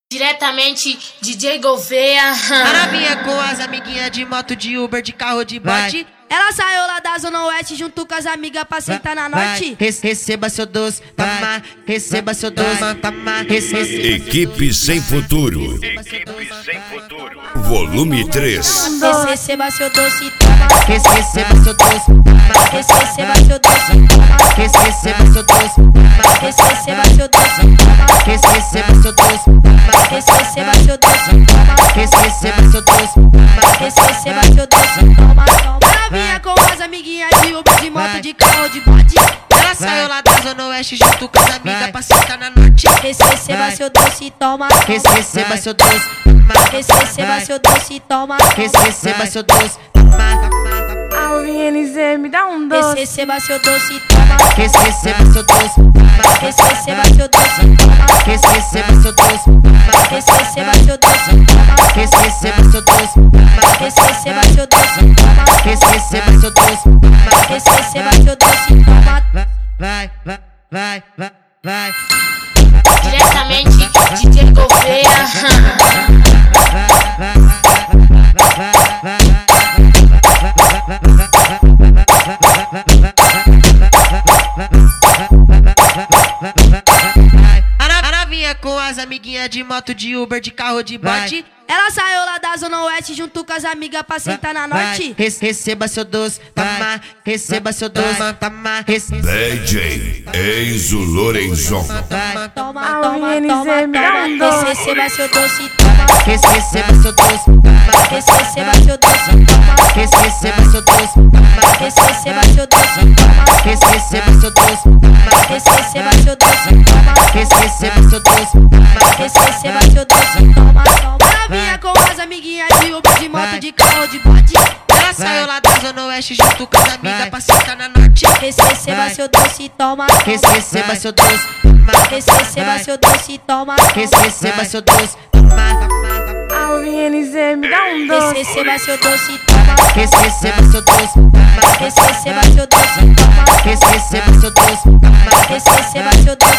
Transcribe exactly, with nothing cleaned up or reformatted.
Diretamente D J Gouveia. A novinha com as amiguinhas de moto, de Uber, de carro, de bote. Ela saiu lá da Zona Oeste junto com as amigas pra sentar na Norte. Re receba seu doce, toma. Receba seu doce, toma. Equipe Sem Futuro. Equipe Sem Futuro. Volume três. Receba seu doce, toma. Receba seu doce, toma. Receba seu doce, toma. Receba seu doce, toma. Receba seu doce, toma. Receba seu doce, toma. Receba seu doce, toma. Receba seu doce, toma. Receba seu doce, toma, toma. Novinha com as amiguinhas de Uber, de moto, de carro, de bote. Ela saiu lá da Zona Oeste junto com as amigas pra sentar na Norte. Receba seu doce, toma. Receba seu doce, toma. Receba seu doce, toma. Receba seu doce, toma. Alvin N Z, me dá um doce. Receba seu doce, toma. Receba seu doce, toma. Receba seu doce, toma. Receba seu doce, toma. Receba seu doce, toma. Receba seu doce, toma. Receba seu doce, toma. Receba seu doce, toma. Receba seu doce, toma. Vai, vai, vai, vai, vai. Diretamente D J Gouveia. A novinha com as amiguinhas de moto, de Uber, de carro, de bote. Ela saiu lá da Zona Oeste junto com as amigas pra sentar na Norte. Re receba seu doce, toma. Receba seu doce, toma. D J Enzo Lorenzon. Toma, Alvin toma, N Z, toma, me dá um toma. doce. Receba seu doce, toma. Receba seu doce, toma. Receba seu doce, toma. Receba seu doce, toma. Receba seu doce, toma. Receba seu doce, toma. Receba seu doce, toma. Receba seu doce, toma. Receba seu doce, toma, toma. Novinha com as amiguinhas de Uber, de moto, de carro, de bote. Ela saiu lá da Zona Oeste junto com as amigas pra sentar na Norte. Receba seu doce, toma. Receba seu doce, toma. Receba seu doce, toma. Receba seu doce, toma. Alvin N Z, me dá um doce. Receba seu doce, toma. Receba seu doce, toma. Receba seu doce, toma. Receba seu doce, toma. Receba seu doce,